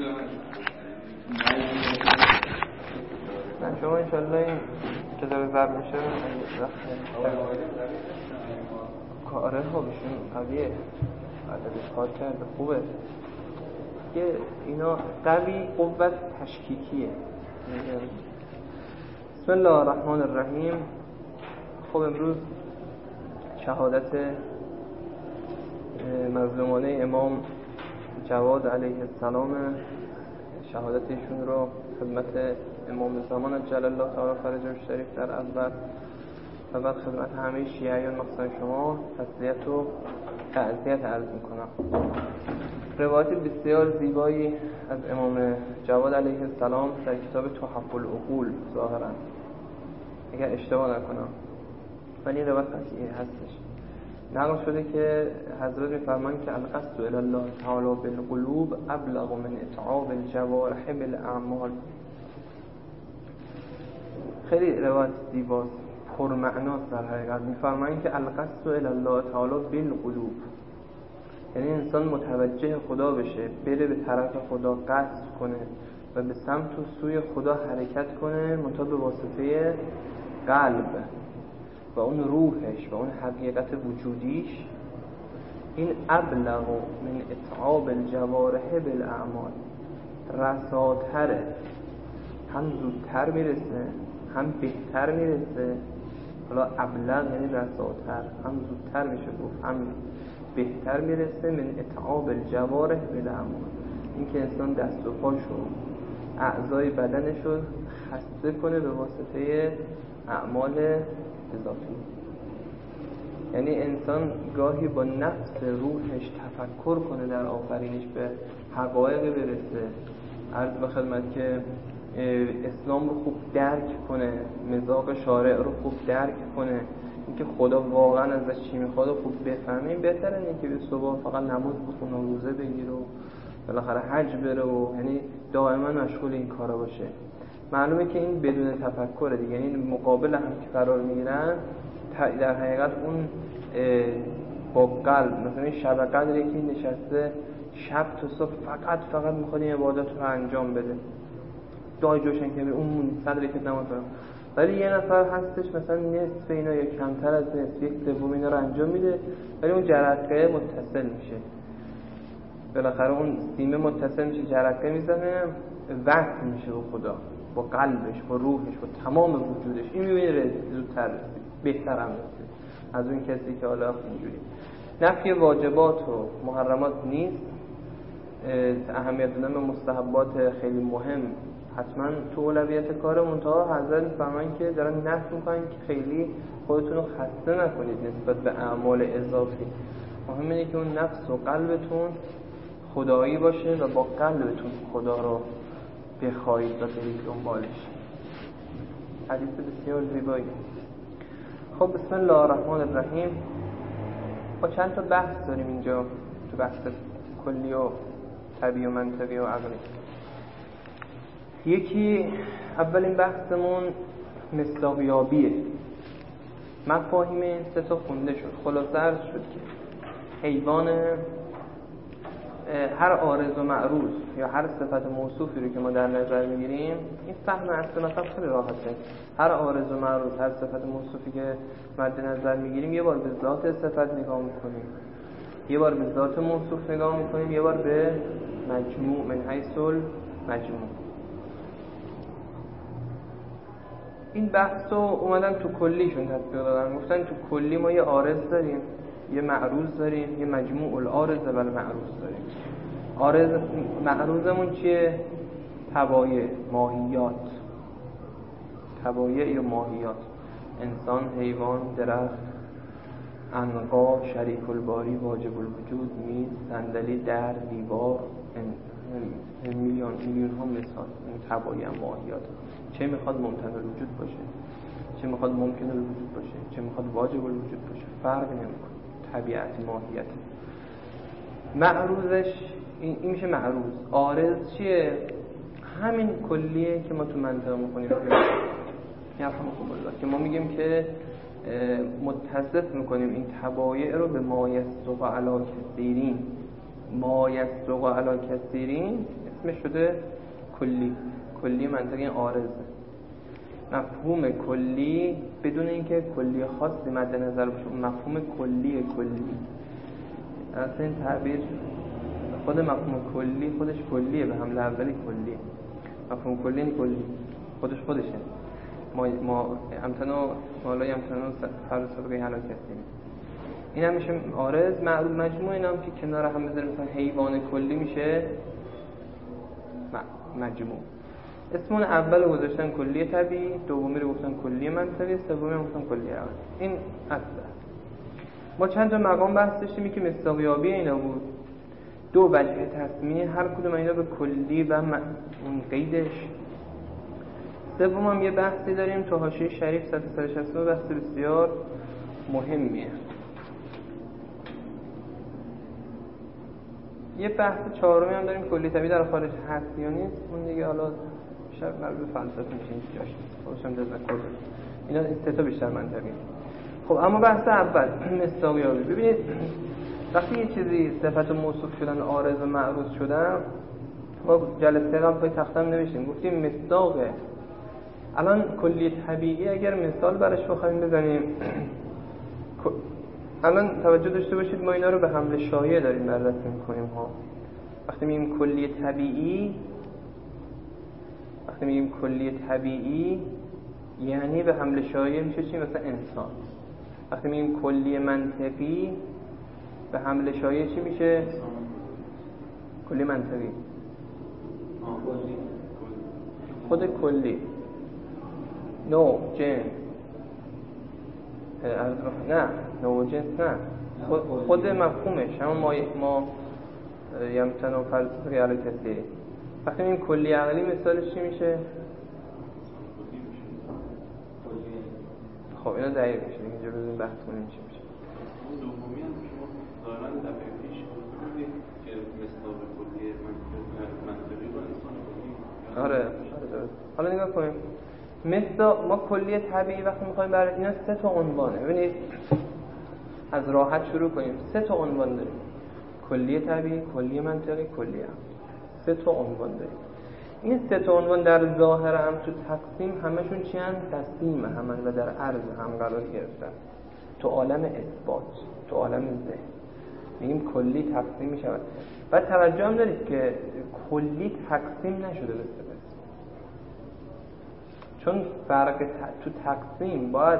شما انشالله این که داره ضرب میشه کاره ها بشون قویه عددش کار کرده خوبه که اینا قوی قوت تشکیکیه. بسم الله الرحمن الرحیم. خب امروز شهادت مظلومانه امام جواد علیه السلام، شهادت ایشون رو خدمت امام زمان جل الله تعالی فرجه الشریف در اول و بعد خدمت همه شیعیان مخصوصا شما تسلیت و تعزیت عرض میکنم. روایت بسیار زیبایی از امام جواد علیه السلام در کتاب تحف العقول ظاهرا اگر اشتباه نکنم، ولی این روایت قطعی هستش، نقل شده که حضرت می‌فرمایند که القصد الی الله تعالی بالقلوب ابلغ من اتعاب الجوارح بالاعمال. خیلی روایت زیباست، پرمعناست. در حقیقت می‌فرمایند که القصد الی الله تعالی بالقلوب، یعنی انسان متوجه خدا بشه، بره به طرف خدا، قصد کنه و به سمت و سوی خدا حرکت کنه، منتها به واسطه قلب و اون روحش و اون حقیقت وجودیش. این ابلغ من اتعاب الجوارح بالاعمال، رساتره، هم زودتر میرسه هم بهتر میرسه. حالا ابلغ یعنی رساتر، هم زودتر میشه گفت هم بهتر میرسه. من اتعاب الجوارح بالاعمال، این که انسان دست و پاشو اعضای بدنشو خسته کنه به واسطه اعمال اضافی. یعنی انسان گاهی با نفس روحش تفکر کنه در آفرینش، به حقایق برسه، عرض به خدمت که اسلام رو خوب درک کنه، مذاق شارع رو خوب درک کنه، اینکه خدا واقعا ازش چی میخواد و خوب بفهمیم. بهتره اینکه به صبح فقط نماز بخونه و روزه بگیره و بالاخره حج بره و یعنی دائما مشغول این کارا باشه. معلومه که این بدون تفکره دیگه، یعنی مقابل هم که قرار میگیرن در حقیقت اون با قلب، مثلا این شب قدر یکی نشسته شب تا صبح فقط میخواد این عبادت رو انجام بده، دعای جوشن که اون 100 رکعت نماز بخونه. ولی یه نفر هستش مثلا نصف اینا یا کمتر از نصف، یک سوم اینا رو انجام میده، ولی اون جرقه متصل میشه، بالاخره اون سیمه متصل میشه، جرقه میزنه، وصل میشه با خدا، با قلبش، با روحش، با تمام وجودش. این میبینه زودتر بهتر هم رسید از اون کسی که حالا اینجوری. نفی واجبات و محرمات نیست، اهمیت دادن به مستحبات خیلی مهم حتما تو اولویت کار. منتها حضرت می‌فرمایند که دارن نفی می‌کنن که خیلی خودتون رو خسته نکنید نسبت به اعمال اضافی. مهم اینه که اون نفس و قلبتون خدایی باشه و با قلبتون خدا رو بخواید و برید دنبالش. حدیث بسیار زیبایی. خب بسم الله الرحمن الرحیم. ما چند تا بحث داریم اینجا تو بحث کلی و طبیعی و منطقی و عقلی. یکی اولین بحثمون مصداقیابیه. مفاهیم این سه تا خونده شد. خلاصه عرض شد که حیوان، هر عارض و معروض یا هر صفت موصوفی رو که ما در نظر میگیریم، این فهم اصل مثلا خیلی راحته. هر عارض و معروض، هر صفت موصوفی که مد نظر میگیریم، یه بار به ذات صفت نگاه میکنیم، یه بار به ذات موصوف نگاه میکنیم، یه بار به مجموع من حیث المجموع. این بحث رو اومدن تو کلیشون تطبیق دادن، گفتن تو کلی ما یه عارض داریم، یه معروض داریم، یه مجموع العارض و معروض داریم. عارض معروضمون چیه؟ طبایع، ماهیات، طبایع یا ماهیات، انسان، حیوان، درخت، عنقا، شریک الباری، واجب الوجود، میز، صندلی، در، دیوار، میلیون ها مثال. این طبایع ماهیات، چه میخواد ممتنع الوجود باشه، چه میخواد ممکن الوجود باشه، چه میخواد واجب الوجود باشه، فرق نمیکنه، طبیعت ماهیت. معروضش این میشه معروض. عارض چیه؟ همین کلیه که ما تو منطقه میکنیم، یرحمکم الله، که ما میگیم که متصف میکنیم این طبایع رو به ما یسرق علی کثیرین. ما یسرق علی کثیرین اسمش شده کلی منطقی عارض. مفهوم کلی بدون اینکه کلی خاصی مد نظر باشه، مفهوم کلی اصلا این تعبیر خود مفهوم کلی خودش کلیه، به حمله اولی کلیه. مفهوم کلی این کلی خودشه. ما امتنو مالای امتنو فرض سابقه حلاکتیم. این هم میشه عارض. معروف مجموع اینا هم که کنار هم بذاریم مثلا حیوان کلی میشه مجموع. اسمون اول گذاشتن کلی طبیعی، دومی رو گفتن کلی منطقی، سومی رو گفتن کلی عقلی. این اصله. ما چند تا مقام بحث داشتیم که مصداقیابی اینا بود. دو وجه تسمیه هر کدوم اینا به کلی و اون قیدش. سوم هم یه بحثی داریم تو حاشیه شریف 169 بحث بسیار مهمیه. یه بحث چهارمی هم داریم کلی طبیعی در خارج هست یا نیست. اون دیگه حالا بیشتر مربوط به فلسفه میشه، این جاش نیست. خودشم تذکر بدم. اینا این سه تا بیشتر منطقیه. خب اما بحث اول مصداقیابی. ببینید وقتی یه چیزی صفت و موصوف شدن عارض و معروض شدن، ما جلسه قبل پای تختم نوشتیم گفتیم مصداقه. الان کلی طبیعی اگر مثال براش بخوایم بزنیم، الان توجه داشته باشید ما اینا رو به حمل شایع داریم بررسی می‌کنیم ها. وقتی میگیم کلی طبیعی یعنی به حمل شایع میشه چی؟ مثلا انسان. وقتی میگیم کلی منطقی به حمل شایع چی میشه؟ کلی منطقی. خود کلی نوع جنس نه نوع جنس نه خود مفهومش هم ما یمتنو فلسفه حلاکتی. وقتی میگیم کلی عقلی مثالش چی میشه؟ خب اینا دقیق میشه دیگه، اینجا بزنیم بحث کنیم چی میشه. دومی هم شما دارن دفعه پیش بودید که مصداق کلی منطقی با انسان کلی. آره درست. حالا نگاه کنیم ما کلی طبیعی وقتی میخوایم برای اینا سه تا عنوانه. ببینید از راحت شروع کنیم. سه تا عنوان داریم: کلی طبیعی، کلی منطقی، کلی عقلی. سه تا عنوان داریم. این سه تا عنوان در ظاهر هم تو تقسیم همشون چی هستن؟ تقسیم همن و در عرض هم قرار گرفتن. تو عالم اثبات، تو عالم ذهن میگیم کلی تقسیم میشود. بعد توجه هم دارید که کلی تقسیم نشده به سه قسم، چون فرق تو تقسیم باید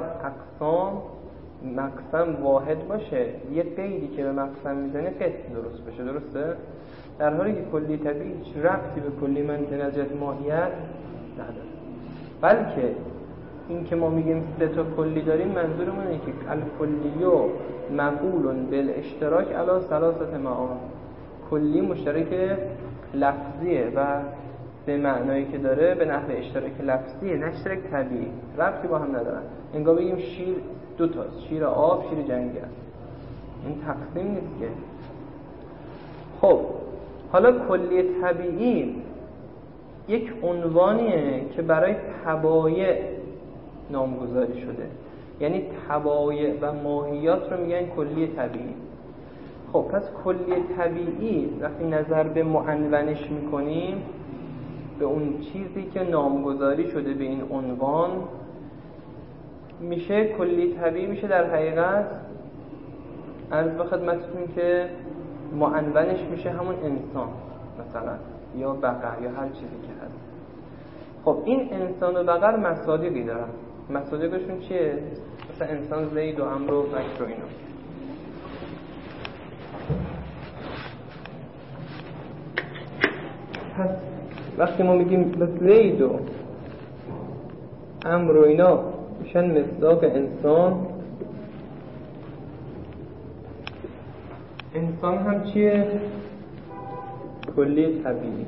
مقسم واحد باشه، یه قیدی که به مقسم میزنه قسم درست بشه. درسته؟ در حالی که کلی طبیعی هیچ ربطی به کلی منطقی از جهت ماهیت نداره، بلکه این که ما میگیم سه تا کلی داریم منظورمون اینه که الکلیو مقول بالاشتراک علی ثلاثه معان. کلی مشترک لفظیه و به معنایی که داره به نحو اشتراک لفظیه، نه اشتراک طبیعی. ربطی با هم ندارن. انگار بگیم شیر دو تاست، شیر آب، شیر جنگل. این تقسیم نیست که. خب حالا کلی طبیعی یک عنوانیه که برای طبایع نامگذاری شده، یعنی طبایع و ماهیات رو میگن کلی طبیعی. خب پس کلی طبیعی وقتی نظر به معنونش میکنیم، به اون چیزی که نامگذاری شده به این عنوان میشه کلی طبیعی، میشه در حقیقت عرض به خدمتتون که معنونش میشه همون انسان مثلا یا بقر یا هر چیزی که هست. خب این انسان و بقر مصادیقی دارن. مصادیقشون چیه؟ مثلا انسان زید و عمرو و بکر و اینا. پس وقتی ما میگیم زید و عمرو و اینا میشن مصداق انسان، انسان هم چیه؟ کلی طبیعی.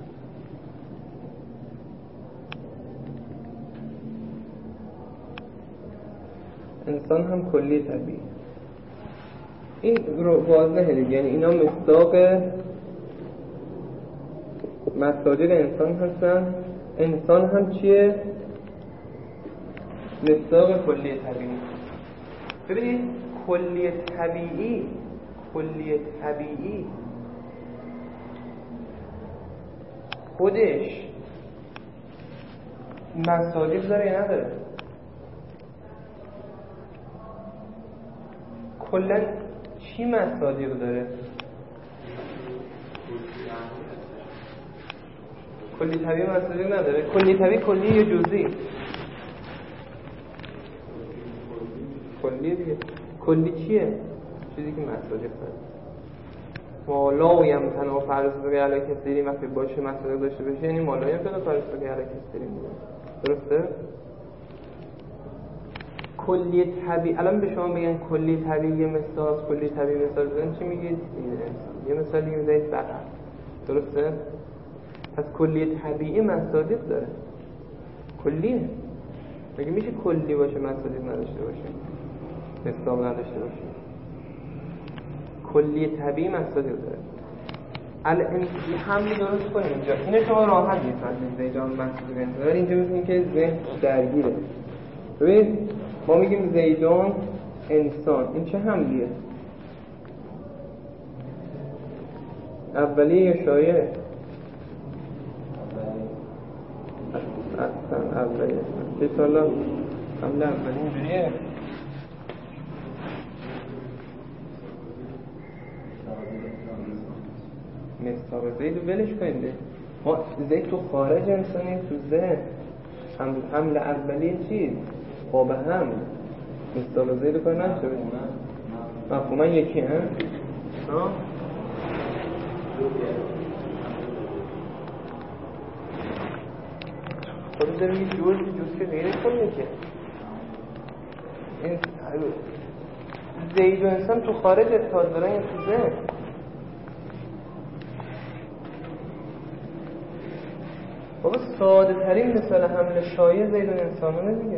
انسان هم کلی طبیعی. این واضحه دیگه، یعنی اینا مصادیق انسان هستن. انسان هم چیه؟ مصداق کلی طبیعی. ببینید کلی طبیعی خودش مصادیق داره یا نداره؟ کلا چی مصادیق داره؟ کلی طبیعی مصادیق نداره؟ کلی طبیعی کلی یا جزئی؟ کلی دیگه. کلی چیه؟ چیزی که مصادیق داره. مالا یمتنع فرض علی کثیری وقتی باشه مصادیق داشته باشه یعنی مالا یمتنع فرض علی کثیری. درسته؟ کلی طبیعی الان به شما بگن کلی طبیعی مثال کلی طبیعی مثال بزنید چی میگید؟ یه مثالی میذارید بقر. درسته؟ پس کلی طبیعی مصادیق داره. کلیه. مگه میشه کلی باشه مصادیق نداشته باشه؟ مثال نداشته باشه؟ کلی طبیعی مصادیق داره. الان حمل درست کنیم اینجا. اینو شما راحت میفهمید زیدان مصادیق نداره. اینجا میگیم که ذهن درگیره. ببین ما میگیم زیدان انسان. این چه حملیه؟ اولیه یا شایعه؟ اصلا اولیه. چه سالا حمل اولیه اینجوریه؟ مستاق زید رو ولش کنید. ما زید تو خارج انسانی تو ذهن. حمل اولیه چیز؟ باب حمل. مستاق زید رو کار نشته باشیم مفهوما یکی هم؟ خود داریم یه جز که غیره کنه که این زید و انسان تو خارج اتحاد دارن یا تو ذهن؟ بابا ساده ترین مثال حمل شایع زید و انسانانه دیگه.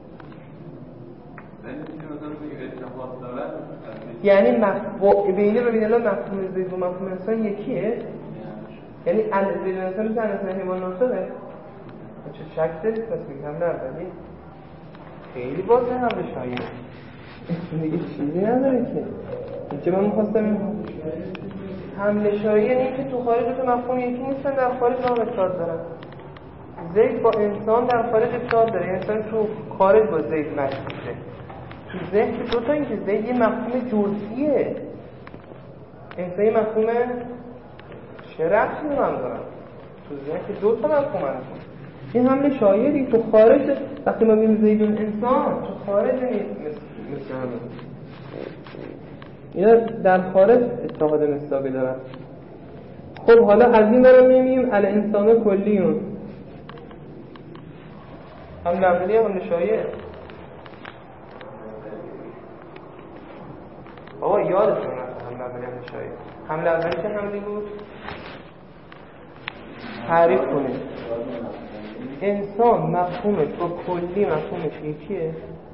یعنی بینه و بین الله مفهوم زید و مفهوم انسان یکیه؟ یعنی زید و انسان میشه انسان حیوان ناطقه؟ چه شک دارید پس میگم حمل اولی؟ خیلی بازه حمل شایع دیگه چیزی نداره که اینجا من میخواستم این حمل شایع یعنی که تو خارج تو مفهوم یکی نیستن در خارج با هم اتحاد دارن. زید با انسان در خارج اتحاد داره. انسان تو خارج با زید مشکوکه. تو ذهن که دوتا این که زید یه مفهوم جزئیه. انسان یه مفهوم چه ربطی رو هم دارن؟ تو ذهن که دوتا مفهوم هست. این حمل شایعی تو خارج وقتی ما میگیم زید انسان تو خارج نیست مثل همه. اینا در خارج اتحاد مصداقی دارن. خب حالا از این برام میگیم الانسان کلیون. حمل اولیه حمل شایعه. بابا یادتون رفت حمل اولیه حمل شایعه. حمل اولی چه حملی بود؟ تعریف کنید. انسان مفهومش با کلی مفهومش یکیه؟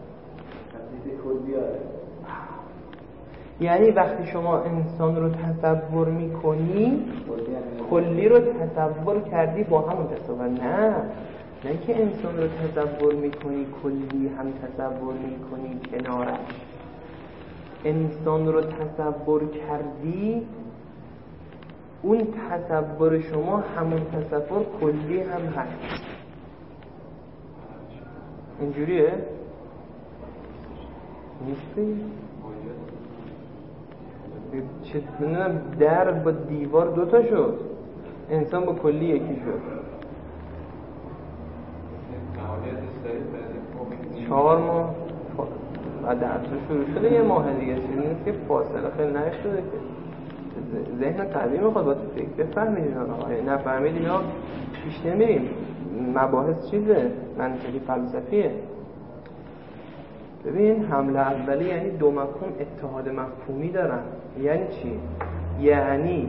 یعنی وقتی شما انسان رو تصور میکنی کلی رو تصور کردی با همون تصور. نه که انسان رو تصور میکنی کلی هم تصور میکنی کنارش. انسان رو تصور کردی اون تصور شما همون تصور کلی هم هست. اینجوریه؟ نیستی؟ چه میدونم در با دیوار دوتا شد انسان با کلی یکی شد. 4 ماه بعد درس شروع شده. یه ماه دیگه چیزی نیست که فاصله خیلی نشده که ذهن قوی میخواد با تو فکر بفهمید اینا رو. نفهمید اینا پیش نمیریم. مباحث چیزه منطقی فلسفیه. ببین حمله اولی یعنی دو مفهوم اتحاد مفهومی دارن. یعنی چی؟ یعنی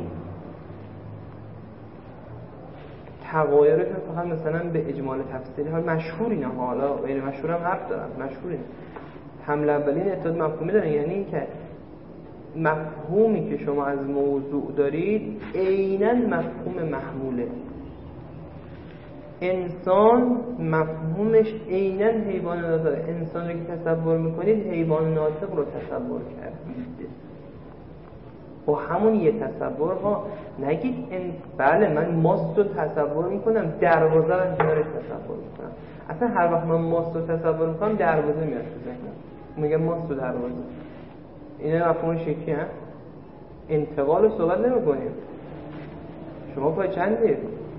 تغایرش فقط مثلا به اجمال تفسیری ها مشهور اینا حالا غیر مشهور هم حرف دارن. مشهور اینا حمله اولی اتحاد مفهومی دارن. یعنی این که مفهومی که شما از موضوع دارید عیناً مفهوم محموله. انسان مفهومش عیناً حیوان ناطقه. انسان رو که تصور میکنید حیوان ناطق رو تصور کردید. با همون یه تصور ها نگید بله من ماست رو تصور میکنم، دروازه رو کنارش تصور میکنم. اصلا هر وقت من ماست رو تصور میکنم دروازه میاد تو ذهنم، میگم ماست و دروازه. اینه مفهوم شکی ها. انتقال رو صحبت نمیکنیم. شما پای چندید؟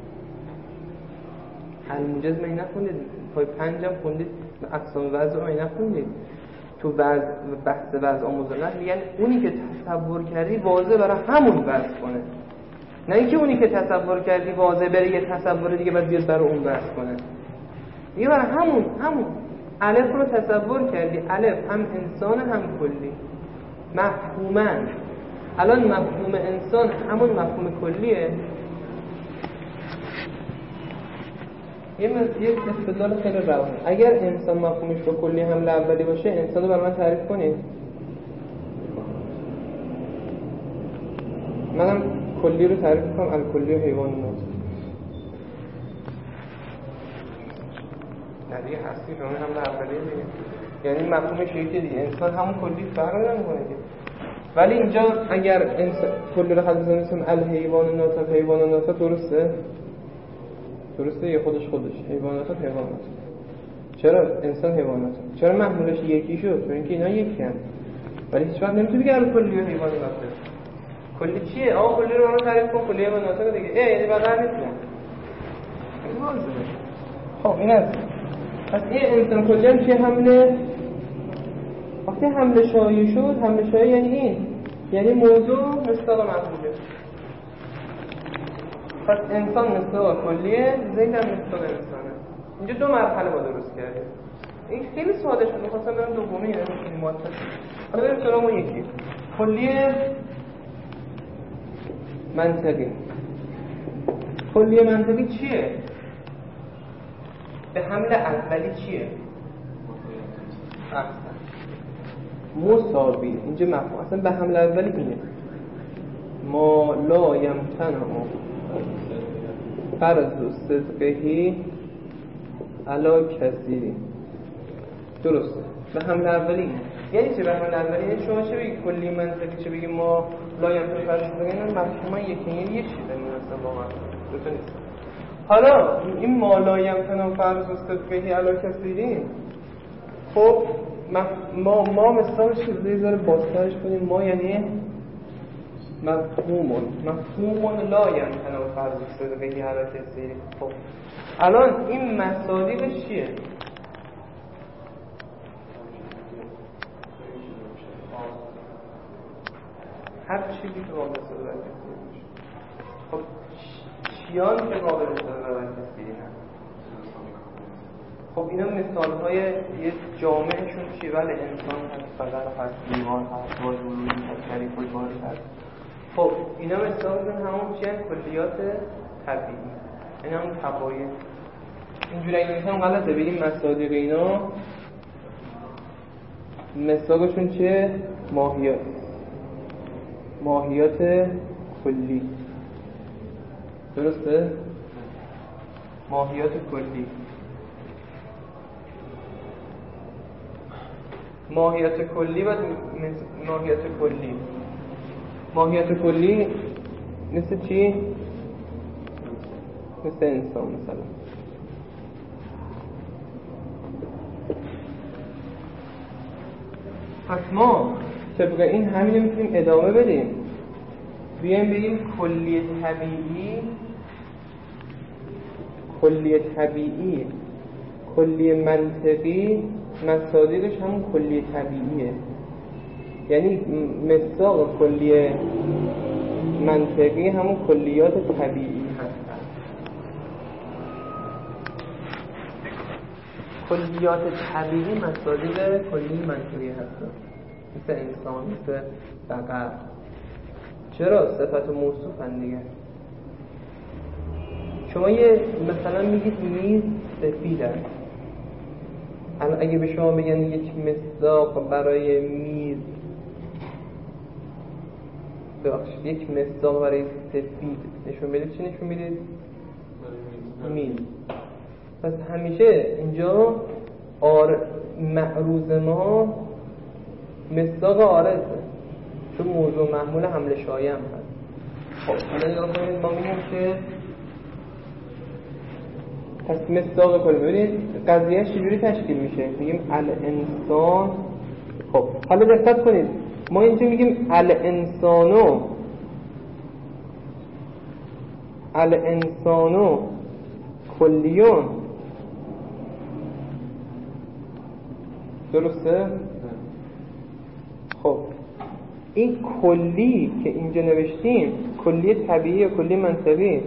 الموجز می نخوندید؟ پای 5 هم خوندید؟ اقسام وضع رو می نخوندید؟ تو بحث وضع آموزنه میگن اونی که تصور کردی واضح برای همون وضع کنه، نه اینکه اونی که تصور کردی واضح بره یه تصور دیگه بعد بیاد برای اون وضع کنه. دیگه برای همون الف رو تصور کردی، الف هم انسان هم کلی مفهومن. الان مفهوم انسان همون مفهوم کلیه. یه استدلال خیلی روان. اگر انسان مفهومش با کلی حمله اولی باشه، انسان رو برای من تعریف کنید. منم کلی رو تعریف کنم، الکلی و حیوانات. ندیگه هستی شما حمله اولی دیگه، یعنی مفهومش یکی دیگه. انسان همون کلی فرق نمی‌کنه دیگه. ولی اینجا اگر انسان کلی رو حذف بزنیم الحیوانات، حیوانات درسته یه خودش حیوانات. چرا انسان حیوانات؟ چرا محمولش یکی شد؟ چون اینکه اینا یکی هم. ولی هیچ وقت نمیتونی بگی کلی و حیوانات. کلی چیه؟ کلی رو من تعریف کن، کلی حیوانات دیگه. یعنی بغیر نیست. این واضحه. خب این است. پس این انسان کلی هم چه حمله؟ وقتی حمله شایع شد، حمله شایع یعنی این، یعنی موضوع مصداق محموله. پس انسان مصداق کلیه، زید هم مصداق انسانه. اینجا 2 مرحله با درست کردیم. این خیلی ساده شد، می‌خواستم برم دومی نمی‌تونیم موافق. حالا بریم سراغ اون یکی. کلیه منطقی چیه؟ به حمله اولی چیه؟ مساوی. اینجا مفهوم اصلا به حمله اولی اینه. ما لا یمتنع فرض صدقهی علا کثیری. درسته. به حمله اولی اینه. یعنی چه به حمله اولی؟ یعنی شما چه بگی کلی منطقی، چه بگی ما لا یمتنع فرض صدقهی، اینا مفهوم یکی یه چیزه اصلا واقعا. درست نیست. حالا این ما لا یمتنع فرض صدقهی علا کثیری، خب ما مثلا چیزی ذره بازترش کنیم. ما یعنی مفهوم لا یمتنع فرض صدقهی علی کثیری. خب الان این مصادیقش چیه؟ هر چیزی که قابل صدقه کثیری. خب چیان که قابل صدقه کثیری هست. خب اینا مثال‌های یه جامعهشون چیه؟ ولی انسان هست، بدر هست، دیوان هست، واژه‌ای هست، شریف و جوهر هست. خب اینا مثالشون همون چیه؟ کلیات طبیعی، یعنی همون طبایع. اینجوری اگه میگم غلطه، بگیم مصادیق اینا مثالشون چیه؟ ماهیات کلی. درسته؟ ماهیات کلی. ماهیت کلی مثل چی؟ مثل انسان مثلا. پس ما طبق این همین میتونیم ادامه بدیم، بیایم بگیم کلی طبیعی کلی منطقی مصادیقش همون کلی طبیعیه. یعنی مصداق کلی منطقی همون کلیات طبیعی هستن. کلیات طبیعی مصادیق کلی منطقی هستن، مثل انسان، مثل بقر. چرا؟ صفت موصوفن دیگه. شما مثلا میگید میز سفید است. الان اگه به شما بگن یک مصداق برای میز، یک مصداق برای سفید نشون بدید، چی نشون میدید؟ میز. پس همیشه اینجا معروض ما مصداق عارضه. چون موضوع محمول حمل شایع هم هست. خب حالا نگاه کنید، ما میگیم که پس مصداق کلی. ببینید قضیه چجوری تشکیل میشه. میگیم الانسان. خب حالا دقت کنید، ما اینجا میگیم الانسانو کلیون، درسته؟ خب این کلی که اینجا نوشتیم کلی طبیعی یا کلی منطقی؟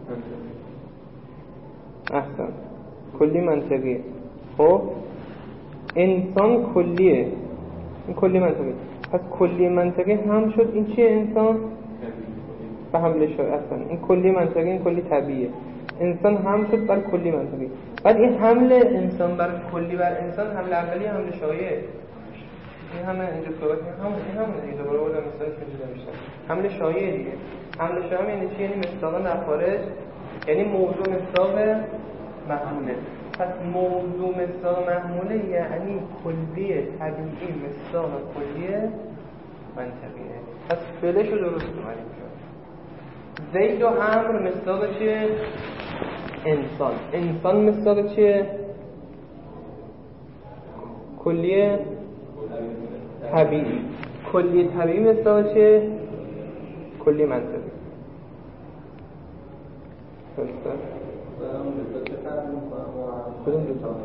احسن، کلی منطقی. خب انسان کلیه، این کلی منطقی. پس کلی منطقی هم شد. این چیه انسان؟ به حمله شد. اصلا این کلی منطقی، این کلی طبیعیه. انسان هم شد بر کلی منطقی. بعد این حمله انسان بر کلی بر انسان، حمله اولی حمله شایع. این همه اینجا صحبت این همون دیگه. دوباره بودم مثلا اینجا میشه حمله شایع دیگه. حمله شایع یعنی چی؟ یعنی مصداق نخارج، یعنی موضوع مصداق محموله. پس موضوع مصداق محموله یعنی کلی طبیعی مصداق کلی منطقیه. پس فعلش رو درست کنیم. زید و عمرو مصداق چیه؟ انسان. انسان مصداق چیه؟ کلی طبیعی. کلی طبیعی مصداق چیه؟ کلی منطقی. درسته؟ کدوم دو تا؟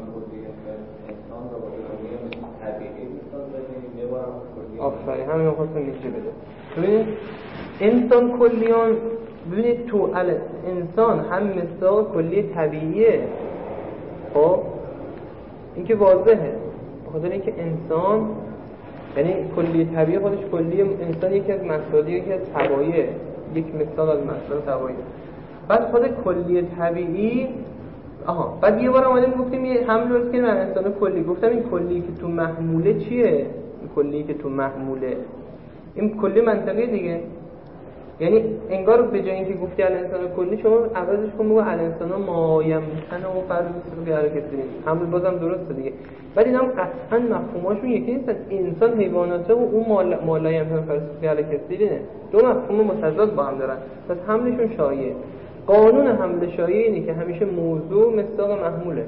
آفرین، همین خواستم میشه بده. ببینید انسان کلیان، ببینید تو انسان هم مصداق کلی طبیعیه. خب این که واضحه، بخاطر اینکه انسان یعنی کلی طبیعی خودش کلی. انسان یکی از مسائلی، یکی از طبایعه، یک مثال از مسائل طبایعه. بعد خود کلی طبیعی بعد یه بار اومدیم گفتیم یه حمل رو که من انسان کلی گفتم این کلی که تو محموله چیه؟ این کلی که تو محموله این کلی منطقی دیگه. یعنی انگار به جای اینکه گفتی الانسان کلی شما عوضش کن بگو الانسان ما یمکن و فرض به حرکت داریم. حمل بازم درسته دیگه. ولی اینا هم قطعا مفهوماشون یکی نیستن. انسان حیواناته و اون ما لا یمکن فرض به حرکت دیره. دو مفهوم متضاد با هم دارن. پس حملشون شایعه. قانون حمل شایعه اینه که همیشه موضوع مصداق محموله.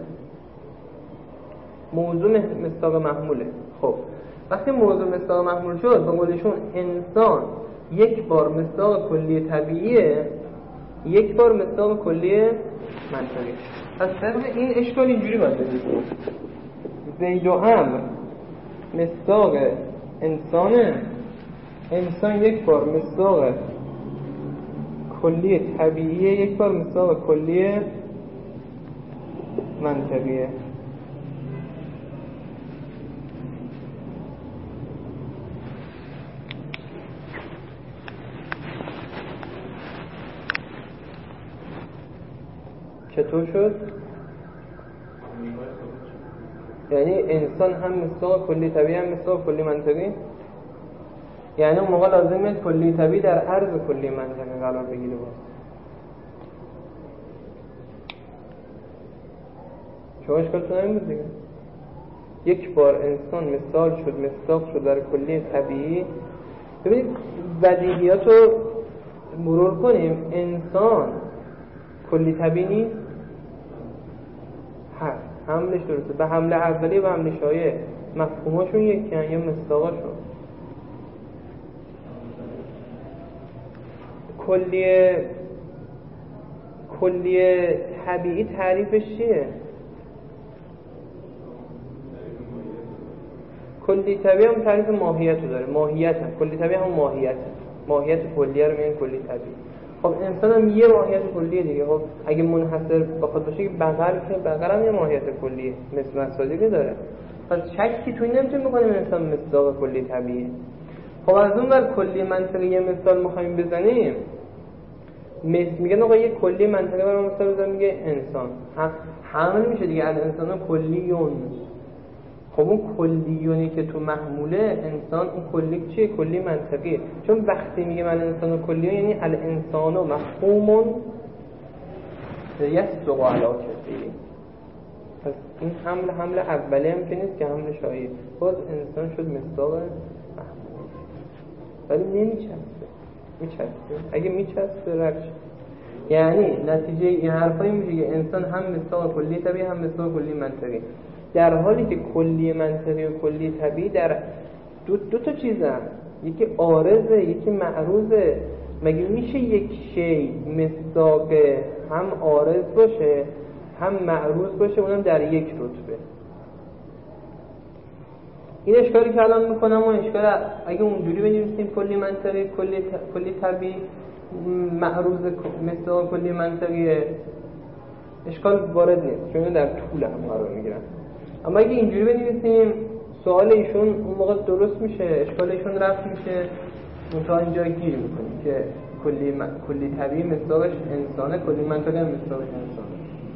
موضوع مصداق محموله. خب وقتی موضوع مصداق محمول شد، به قولشون انسان یک بار مصداق کلی طبیعیه، یک بار مصداق کلی منطقی. پس طبق این اشکال اینجوری باید بگیم زید و عمرو مصداق انسانه، انسان یک بار مصداق کلی طبیعیه، یک بار مصداق کلی منطقیه. چطور شد؟ یعنی انسان هم مصداق کلی طبیعی هم مصداق کلی منطقی. یعنی اون موقع لازمه کلی طبیعی در عرض کلی منطقی قرار بگیره. باز شما اشکالتون همین بود دیگه. یک بار انسان مثال شد، مصداق شد در کلی طبیعی. ببینید بدیهیات رو مرور کنیم. انسان کلی طبیعی نیست؟ هست. حملش درسته. به حمله اولی و حمله شایع مفهوماشون یکی هن یا مصداقاشون. کلی طبیعی تعریفش چیه؟ کلی طبیعی هم تعریف ماهیت رو داره. ماهیت هم. کلی طبیعی هم ماهیت کلیه رو میگن کلی طبیعی. خب انسان هم یه ماهیت کلیه دیگه. خب اگه منحصر بخواد باشه که بغل هم یه ماهیت کلیه مثل مسائلی که داره. پس شکی توی نمیتونیم بکنیم انسان مصداق کلی طبیعیه. خب از اون بر کلی منطقی یه مثال میخوایم بزنیم، میگن آقا یه کلی منطقی برای مثال بزنیم، میگه انسان حمل میشه دیگه الانسان کلیون. خب اون کلیونی که تو محموله انسان، اون کلی چیه؟ کلی منطقیه. چون وقتی میگه من انسان کلیون یعنی الانسان مفهوم یصدق علی کثیر. پس این حمل اولی هم که نیست که حمل شایعه. باز انسان شد مصداق محمول. ولی نمیچسبه. اگه میچسبه رد شد. یعنی نتیجه این حرفایی میشه که انسان هم مصداق کلی طبیعی هم مصداق کلی منطقی، در حالی که کلی منطقی و کلی طبیعی در دو تا چیزن، یکی عارضه یکی معروضه. مگه میشه یک شی مصداق هم عارض باشه هم معروض باشه اونم در یک رتبه؟ این اشکالی که الان میکنم و اشکال اگه اونجوری بنویسیم کلی منطقی کلی طبیعی معروض مصداق کلی منطقی، اشکال وارد نیست چون در طول هم قرار میگیرن. اما اگه اینجوری بنویسیم سوال ایشون اون موقع درست میشه، اشکال ایشون رفت میشه، منتها اینجا گیر میکنیم که کلی طبیعی مصداقش انسانه، کلی منطقی هم مصداقش انسانه.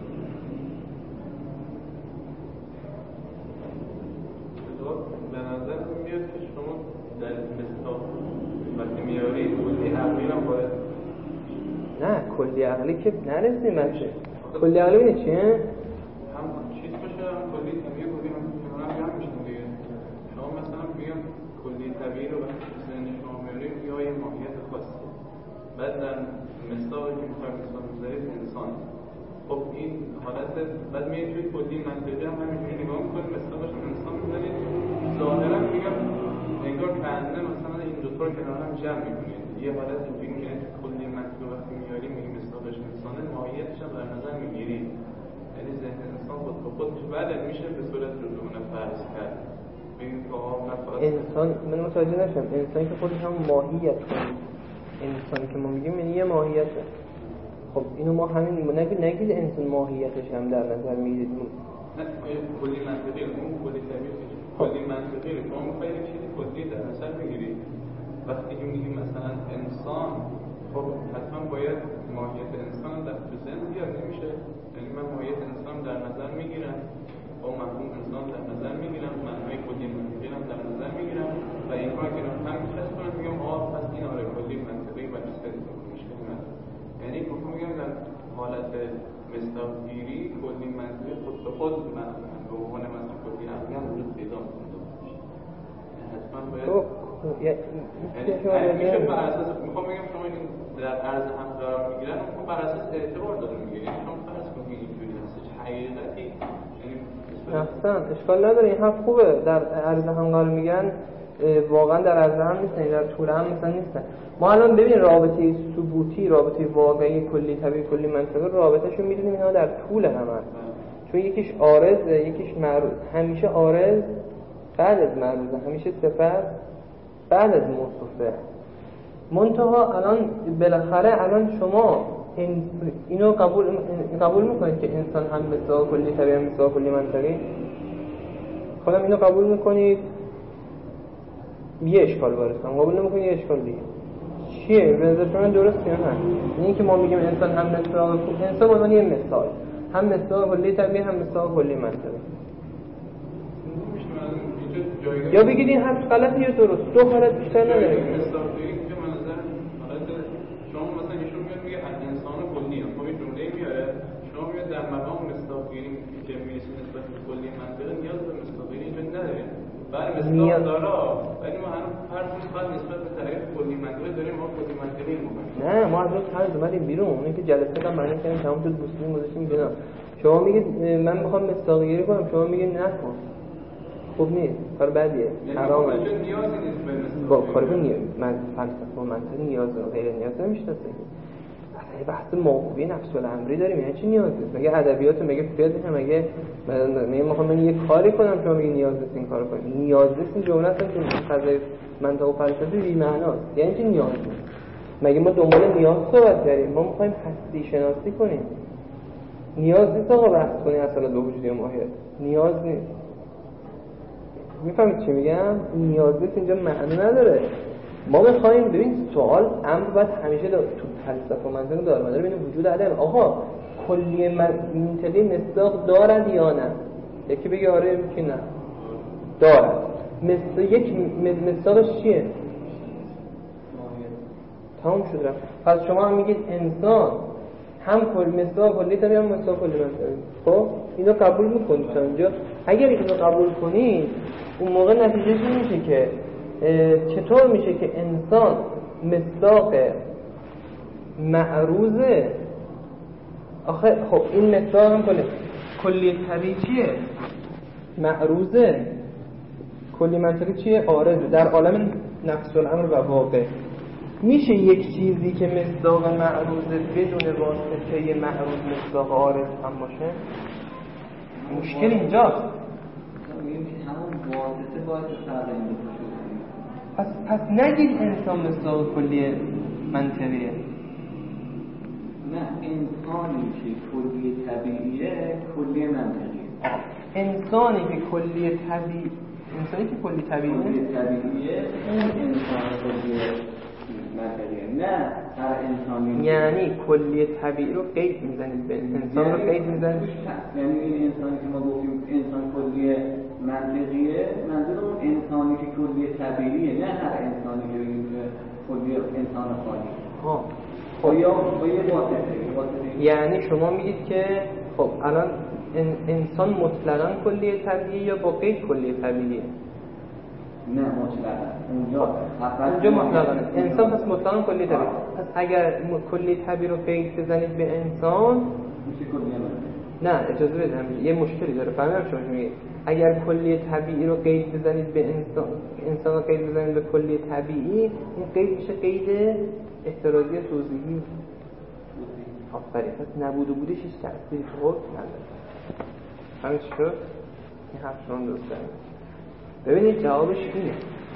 به نظر میاد که شما در مصداق وقتی میاری کلی عقلی هم باید نه کلی عقلی که نرسیم بچه. کلی عقلی بینه چیه؟ هم چیز باشه هم کلی طبیعی کلی منطقی هم میشن دیگه. شما مثلا بگم کلی طبیعی رو وقتی ذهن شما میاریم یا یه ماهیت خاصی، بعد در مصداقی که میخوایم مثال بذارید انسان، خب این حالت بعد میاد توی کلی منطقی هم همینجوری نگاه میکنید مصداقش هم انسان میذارید، ظاهرا میگم انگار کنده مثلا این دوتا رو کنار هم جمع میکنید. یه حالت اینجوری میگه کلی منطقی وقتی میاریم میگیم مصداقش انسانه، ماهیتش هم در نظر میگیریم، یعنی ذهن انسان خود به خود میشه. بعد میشه به صورت رجوعونه فرض کرد ببین که انسان، من متوجه نشم انسان که خودش هم ماهیت کنه، انسان که ما میگیم یعنی یه ماهیته. خب اینو ما همین نگید انسان ماهیتش هم در نظر میگیرید. نه کلی منطقی اون کلی طبیعی کلی منطقی شما میخواید یک چیزی کلی در نظر بگیرید. وقتی که میگیم مثلا انسان، خب حتما باید ماهیت انسان در ذهن بیاد، نمیشه یعنی من ماهیت انسان در نظر میگیرم با مفهوم انسان در نظر میگیرم، معنای کلی منطقی هم در نظر میگیرم و این کار که هم میچسبونم میگم پس این آره کلی منطقی و نسبت مشکلی نداره. یعنی میگم در حالت مصداقگیری کلی منطقی خود به خود به عنوان مثلا کلی عقلی هم وجود پیدا میکنه. حتما باید میشه بر اساس میخوام بگم شما این در عرض هم قرار میگیرن اون بر اساس اعتبار داره میگیرین. شما فرض کنید اینجوری هستش حقیقتی احسن اشکال نداره، این حرف خوبه. در عرض هم قرار میگن واقعا در عرض هم نیستن، در طول هم مثلا نیستن. ما الان ببین رابطه ثبوتی، رابطه واقعی کلی طبیعی کلی منطقی، رابطه‌شو میدونیم اینا در طول هم هست. چون یکیش عارض یکیش معروض، همیشه عارض بعد از معروضه، همیشه صفت بعد از موصوفه. منتها الان بالاخره الان شما اینو قبول میکنید که انسان هم مصداق کلی طبیعی هم مصداق کلی منطقی؟ خودم اینو قبول میکنید؟ یه اشکال وارد کنم، قبول نمیکنید یه اشکال دیگه چیه؟ به نظر شما درسته یا نه؟ این که ما میگیم انسان هم مصداق انسان به عنوان یه مثال هم مصداق کلی طبیعی هم مصداق کلی منطقی. یا بگید این حرف غلطه یا درست، دو حالت بیشتر نداره. در مقام مصداقگیری که میشه نسبت به کلی منطقه نیاز به مصداقگیری اینجا نداره. برای مصداق دارا ولی ما هنوز فرض فقط نسبت به تعریف کلی منطقه داریم ما کلی منطقی میگیم. نه ما از اون فرض اومدیم بیرون، اونی که جلسه تا معنی کردیم تمام شد بوستیم گذاشتیم بیرون. شما میگید من میخوام مصداقگیری کنم، شما میگید نکن. خوب نیست، کار بدیه، حرامه. نیازی نیست به مصداقگیری. با کار نیاز من فلسفه و منطق نیاز و غیر نیاز نمیشناسه. یه بحث موقوفی نفس الامری داریم، یعنی چی نیاز نیست؟ مگه ادبیات مگه فقه مگه من یه کاری کنم شما میگی نیاز نیست این کارو کنید؟ نیاز نیست این جمله اصلا تو فضای منطق و فلسفه بی معناست. یعنی چی نیاز نیست؟ مگه ما دنبال نیاز صحبت کردیم؟ ما می‌خوایم هستی شناسی کنیم. نیاز نیست آقا بحث کنیم اصلا دو وجودی ماهیت. نیاز نیست. میفهمید چی میگم؟ نیاز نیست اینجا معنی نداره. ما می‌خوایم ببین سوال امر باید همیشه تو فلسفه و منطق داره مدار ببین وجود عدم. آقا کلی منطقی مصداق دارد یا نه؟ یکی بگه آره یکی نه دارد. یک مصداقش چیه؟ تمام شد رفت. پس شما هم میگید انسان هم کل مصداق کلی طبیعی هم مصداق کلی منطقی. خب اینو قبول میکنید تا اینجا؟ اگر اینو قبول کنید اون موقع نتیجهش میشه که چطور میشه که انسان مصداق معروضه؟ آخه خب این مصداق هم کلی طبیعی چیه؟ معروضه. کلی منطقی چیه؟ عارضه. در عالم نفس الامر و واقع میشه یک چیزی که مصداق معروضه بدون واسطه معروض مصداق عارض هم باشه؟ مشکل اینجاست. پس نگید انسان مصداق کلی منطقیه. نه، انسانی که کلی طبیعیه کلی منطقیه. انسانی که کلی طبیعیه کلی طبیعیه اون انسان کلی منطقیه. نه هر انسانی، یعنی کلی طبیعی رو قید میزنید به انسان رو قید میزنید. یعنی این انسانی که ما گفتیم انسان کلی منطقیه، منظور اون انسانی که کلی طبیعیه، نه هر انسانی که کلی انسان خالی. خب یا با یه واسطه. یعنی شما میگید که خب الان انسان مطلقاً کلی طبیعی یا با قید کلی طبیعیه؟ نه مطلقاً. اونجا مطلقاً انسان پس مطلقاً کلی طبیعی. پس اگر کلی طبیعی رو قید بزنید به انسان میشه کلی نه اجازه بدم یه مشکلی داره. فهمیدم شما میگید اگر کلی طبیعی رو قید بزنید به انسان رو قید بزنید به کلی طبیعی، این قید میشه قید احترازی توضیحی. آفرین. پس نبود و بودش هیچ تأثیری تو حکم نداره. همین چی شد؟ این حرف شما درست داریم. ببینید جوابش اینه.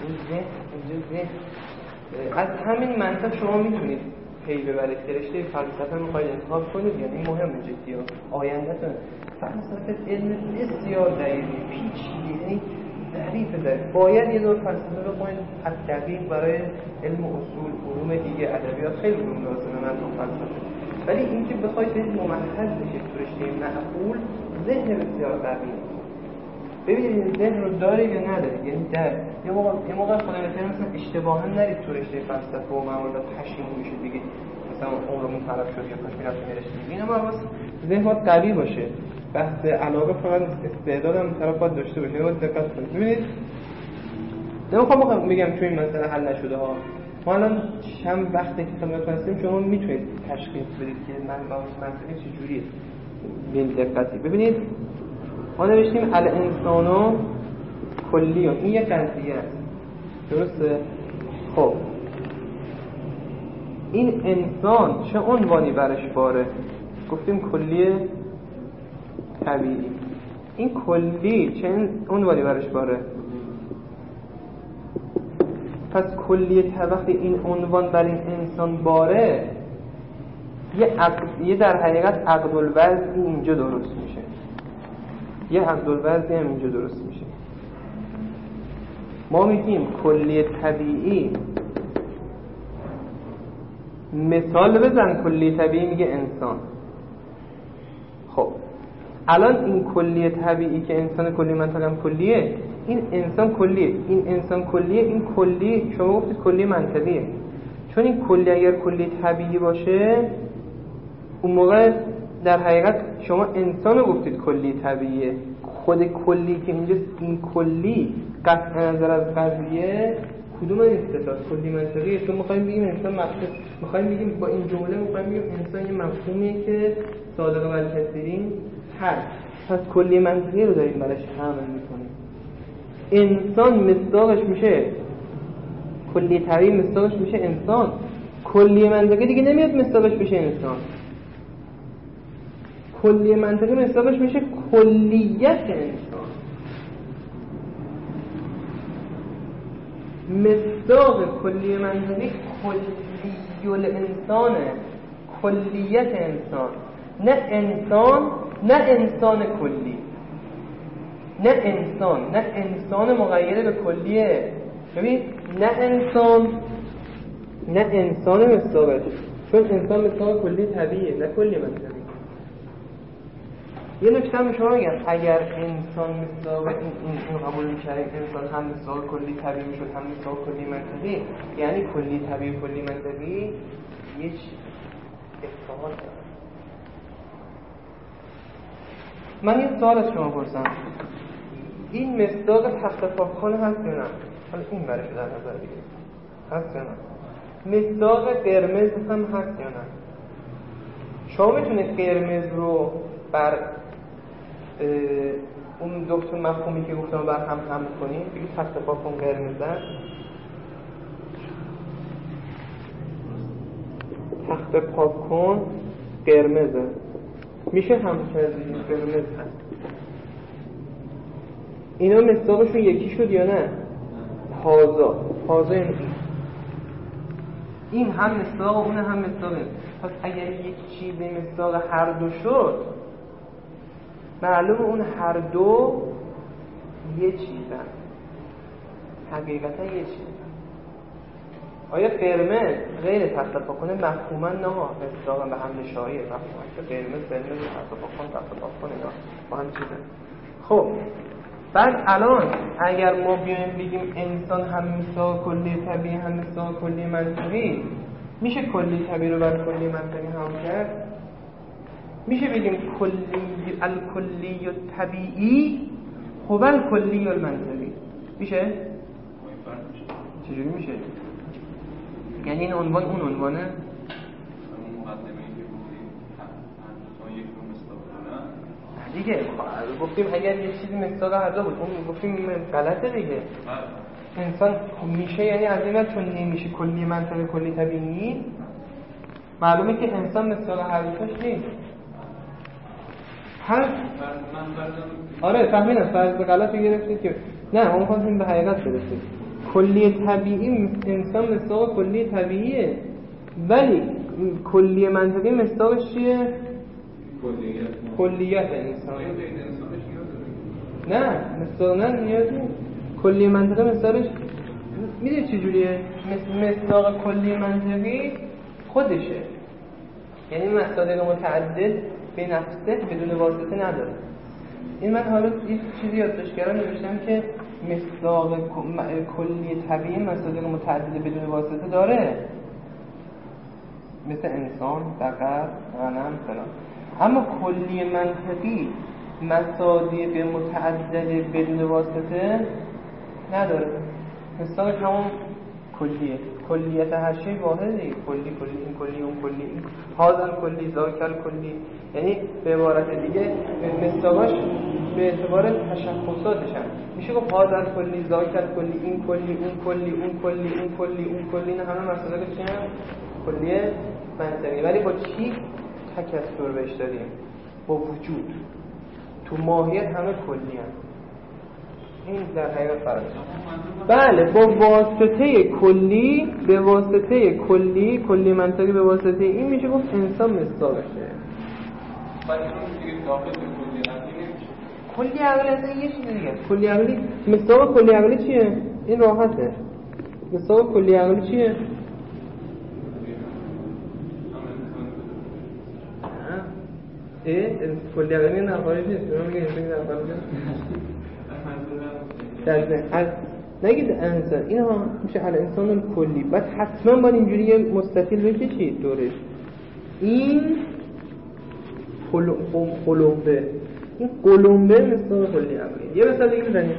اینجا از همین منطق شما میتونید پی ببرید که رشته فلسفه میخواید انتخاب کنید، یعنی مهمه جدی ها. آیندهتون فلسفه علم بسیار دقیقی، پیچیده، یعنی ظریف داره. باید یه دور فلسفه رو کنید از دقیق برای علم اصول، علوم دیگه، ادبیات، خیلی علوم لازمه مردم فلسفه. ولی اینکه بخواید برید ممحص بشید تو رشته معقول، ذهن بسیار قوی. ببینید این ذهن رو دارید یا ندارید. یعنی در یه موقع خدا بهتره مثلا اشتباها نرید تو رشته فلسفه و معمولا پشیمون میشید بگید مثلا عمرمون خراب شد یا کاش میرفتیم رشته دیگه. اینا باید ذهن باید قوی باشه. بحث علاقه فقط استعداد هم طرف باید داشته باشه. باید دقت کنید. ببینید نمیخوام بگم تو این مسئله حل نشده ها. ما الان چند وقتی که خدمتتون هستیم شما میتونید تشخیص بدید که مسئله چجوریه. ببین دقتی. ببینید ما نوشتیم الانسانو کلیون. این یک قضیه است. درسته؟ خب این انسان چه عنوانی برش باره؟ گفتیم کلی طبیعی. این کلی چه عنوانی برش باره؟ پس کلی وقتی این عنوان بر این انسان باره، یه در حقیقت عقد الوضعی اینجا درست میشه. یه عقد الوضعی هم اینجا درست میشه. ما میگیم کلی طبیعی. مثال بزن کلی طبیعی میگه انسان. خب الان این کلی طبیعی که انسان کلی منطقه هم کلیه، این انسان کلیه، این انسان کلیه، این کلی شما گفتید کلی منطقیه. چون این کلی اگر کلی طبیعی باشه اون موقع در حقیقت شما انسان رو گفتید کلی طبیعیه. خود کلی که اینجاست این کلی قطع نظر از قضیه کدوم این استثاست؟ کلی منطقیه. چون میخوایم بگیم انسان مفهوم، میخوایم بگیم با این جمله میخوایم بگیم انسان یه مفهومیه که صادق و الکثیرین هست. پس کلی منطقی رو داریم براش حمل میکنیم. انسان مصداقش میشه کلی طبیعی، مصداقش میشه انسان. کلی منطقی دیگه نمیاد مصداقش بشه انسان. کلی منطقی مصداقش میشه کلیت انسان. مصداق کلی منطقی کلی الانسانه، کلیت انسان. نه انسان کلی، نه انسان مقید به کلیه. ببین نه انسان مصداقش، چون انسان مصداق کلی طبیعیه نه کلی منطقی. یه نکته هم شما میگم اگر انسان مصداق این قبول می‌کردیم انسان هم مصداق کلی طبیعی میشد هم مصداق کلی منطقی، یعنی کلی طبیعی کلی منطقی هیچ احتمال نداره. من یه سوال از شما پرسم، این مصداق تخت پاکخانه هست یا نه؟ حالا این برش در نظر بگیرید هست یا نه؟ مصداق قرمز هم هست یا نه؟ شما میتونید قرمز رو بر اون دو مفهومی که گفتم بر هم حمل کنید، بگید تخت پاک کن قرمزه، تخت پاک کن قرمزه، میشه هم کردید قرمز هست. اینا مصداقشون یکی شد یا نه؟ هازا این هم مصداق و اون هم مصداقه. پس اگر یک چیزی مصداق هر دو شد، معلوم اون هر دو یه چیزن، حقیقتا یه چیزن. آیا قرمز غیر تخت پاکن مفهوما نه مصداق به هم شایع مفهوما که قرمز تخت پاکن اینا با هم چیزن. خب بعد الان اگر ما بیایم بگیم انسان هم مصداق کلی طبیعی هم مصداق کلی منطقی، میشه کلی طبیعی رو بر کلی منطقی هم کرد؟ میشه بگیم الکلی الطبیعی هو الکلی المنطقی؟ میشه؟ چجوری میشه؟ یعنی این عنوان اون عنوانه؟ دیگه گفتیم اگر یه چیزی مصداق هر دو بود، اون گفتیم غلطه دیگه. انسان میشه یعنی از این چون نمیشه کلی منطقی کلی طبیعی نیست، معلومه که انسان مصداق هر دوش نیست. آره فهمیدم، فرض غلط گرفتید که نه اون خواستیم به حقیقت برسید. کلی طبیعی انسان مصداق کلی طبیعیه، ولی کلی منطقی مصداقش چیه؟ کلیت انسان. نه مصداق نه نیازی. کلی منطقی مصداقش میدونی چجوریه؟ مصداق کلی منطقی خودشه، یعنی مصادیق متعدد به نفسه بدون واسطه نداره. این من حالا یک چیزی یادداشت کردم نوشتم که مصداق کلی طبیعی مصادیق متعدد بدون واسطه داره، مثل انسان، بقر، غنم فلان. اما کلی منطقی مصادیق متعدد بدون واسطه نداره. مصداق همون کلیه، کلیت هر شی واحده، کلی این کلی اون کلی، هازل کلی ذاکل کلی. یعنی به عبارت دیگه مصداقاش به اعتبار تشخصاتش هم میشه گفت هازل کلی ذاکل کلی، این کلی اون کلی اون کلی این کلی اون کلی، نه همه مصادیق چی هم؟ کلیه منطقی. ولی با چی تکثر بهش داریم؟ با وجود. تو ماهیت همه کلی هم. این در حقیقت فرق. بله با واسطه کلی، به واسطه کلی منطقی به واسطه این میشه گفت انسان مصداقشه. کلی عقلی از یه چیز دیگه. کلی عقلی مصداق کلی عقلی چیه؟ این راحته. مصداق کلی عقلی چیه؟ کلی عقلی نه خارج نیست. من میگم این نه خارج نیست. نگید انسان، این ها میشه الانسان الکلی. بعد حتما باید اینجوری یه مستطیل بکشید دورش. این قلمبه، این قلمبه مثل کلی عقلی. یه مثال دیگه بزنید،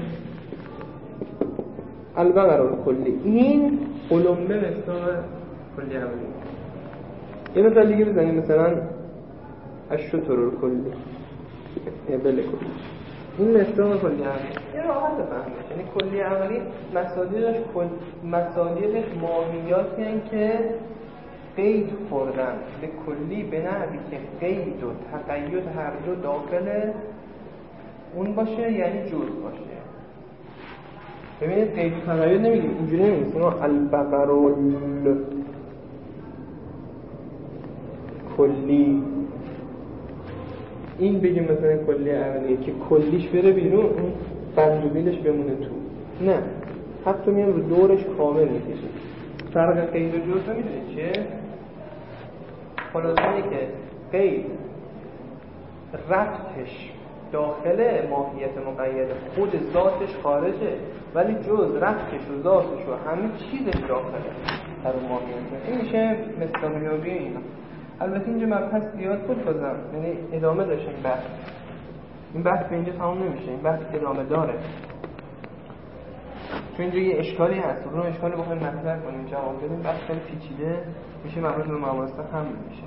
البقره الکلی، این قلمبه مثل کلی عقلی. یه مثال دیگه بزنید، مثلا الشتر الکلی، بله کلی. این مصداق کلی عقلی یه راحت بفهمید. یعنی کلی عقلی مصادیقش ماهیاتی هستند که قید خوردن به کلی به نحوی که قید و تقید هر دو داخل اون باشه، یعنی جز باشه. ببینید قید و تقید نمیگیم اینجوری نمیگیم ما البقر کلی این بگیم مثلا کلی عقلیه که کلیش بره بیرون، اون بندوبیلش بمونه تو. نه، حتی میان رو دورش کامل میکشید. فرق قید و جز رو میدونید چیه؟ خلاصه اینه که قید رفتش داخل ماهیت مقید، خود ذاتش خارجه، ولی جز رفتش و ذاتش و همه چیزش داخله در اون ماهیت. این میشه مصداقیابی اینا. البته اینجا مبحث زیاد بود بازم، یعنی ادامه داشت این بحث. این بحث به اینجا تمام نمیشه، این بحث ادامه داره. چون اینجا یه اشکالی هست، اون اشکال رو بخوایم مطرح کنیم جواب بدیم بحث خیلی پیچیده میشه، مربوط به مباحث هم میشه.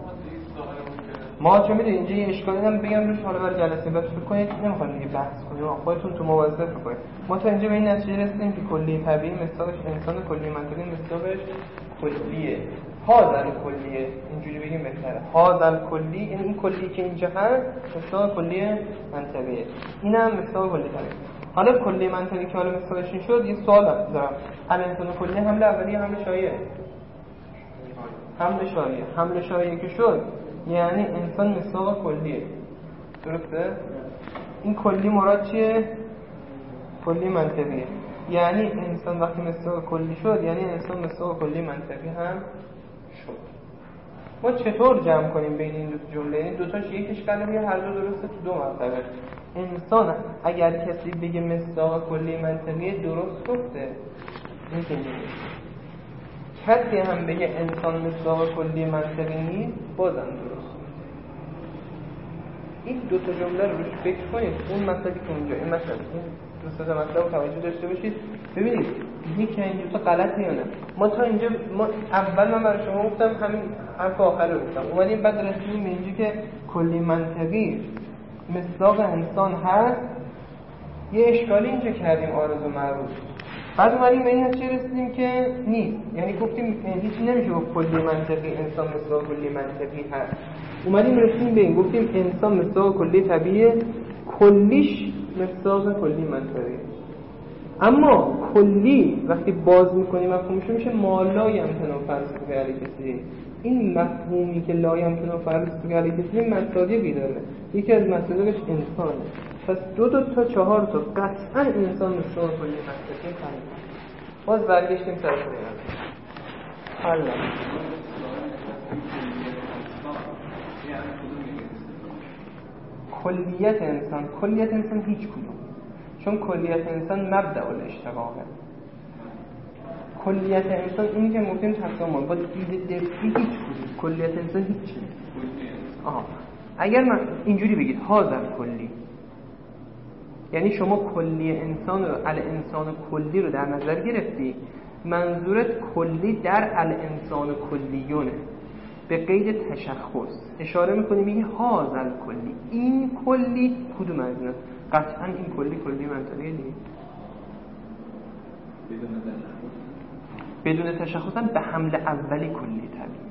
ما چون میدونید اینجا یه اشکالی هم بگم روش، حالا برای جلسه بعد فکر کنید نمیخوام دیگه بحث کنیم، خودتون تو مواظب فکر کنید. ما تا اینجا به این نتیجه رسیدیم که کلی طبیعی مثالش انسان، کلی منطقی مثالش کلیه. هاذا کلیه، اینجوری بگیم بهتره. هاذا کلی، این کلی که اینجا هست مثال کلی منطقیه، اینم مثال کلی طبیعی. حالا کلی منطقی که حالا مثالش این شد، یه سوال دارم. الانسان کلی حمل اولی حمل شایعه. حمل شایعه که شد یعنی انسان مثال کلیه. درسته؟ این کلی مراد چیه؟ کلی منطقیه. یعنی انسان وقتی مثال کلی شد یعنی انسان مثال کلی منطقی هم شد. ما چطور جمع کنیم بین این دو جمله؟ این دو تاش یکیش کلمه، هر دو درسته تو دو مرتبه. انسان اگر کسی بگه مثال کلی منطقی درست گفته، این کسی هم بگه انسان مثال کلی منطقی نیست بازم درست. این دو تا جمله رو روش فکر کنید. اون مسئله که اونجا، این مسئله، این دو تا مسئله رو توجه داشته باشید. ببینید یکی این دو تا غلطه یا نه. ما تا اینجا اول من برای شما گفتم، همین حرف آخر رو گفتم، اومدیم بعد رسیدیم به اینجا که کلی منطقی مصداق انسان هست. یه اشکالی اینجا کردیم عارض و معروض. بعد اومدیم به این نتیجه رسیدیم که نیست، یعنی گفتیم هیچی نمیشه گفت کلی منطقی انسان مصداق کلی منطقی هست. اومدیم رسیدیم به این گفتیم انسان مصداق کلی طبیعیه، کلیش مصداق کلی منطقی. اما کلی وقتی باز میکنیم مفهومش میشه ما لا یمکن فرض علی کسی. این مفهومی که لا یمکن فرض علی کسی مصادیقی داره، یکی از مصادیقش انسانه. پس دو تا 4 تا قطعا انسان مصداق کلی منطقی خواهد. باز برگشتیم سر خودمون. حالا کلیت انسان هیچ کدوم، چون کلیت انسان مبدأ الاشتقاقه. کلیت انسان اینی که ممکن تکامل با دید درسی هیچ کدوم، کلیت انسان هیچ نیست. اگر من اینجوری بگید هاذا کلی، یعنی شما کلی انسان رو الانسان کلی رو در نظر گرفتی، منظورت کلی در الانسان کلیونه به قید تشخص اشاره میکنی، میگی هاذا کلی، این کلی کدوم از اینا؟ قطعا این کلی منطقی نیست. بدون تشخص هم به حمل اولی کلی طبیعی،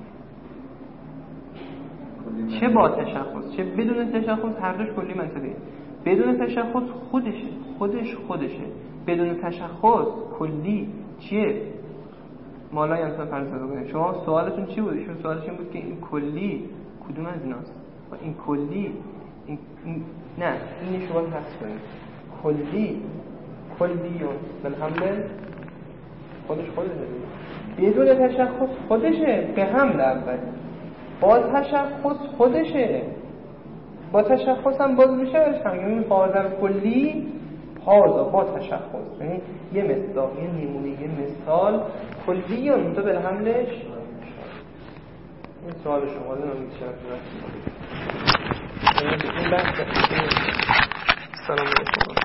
چه با تشخص چه بدون تشخص هر دوش کلی منطقی. بدون تشخص خودشه. بدون تشخص کلی چیه؟ مالا یمکن فرض کنید. شما سوالتون چی بود؟ شما سوالش این بود که این کلی کدوم از ایناست؟ و این کلی این نه، این شما حذف کنید. کلیون بالحمل خودشه. بدون تشخص خودشه به حمل اول، با تشخص خودشه. با تشخص هم باز میشه این هاذا کلی، هاذا با تشخص، یعنی یه مصداق، یه نمونه، یه مثال کلیون تو بالحملش. این سوال شما رو نمیشه این بحث. سلام علیکم.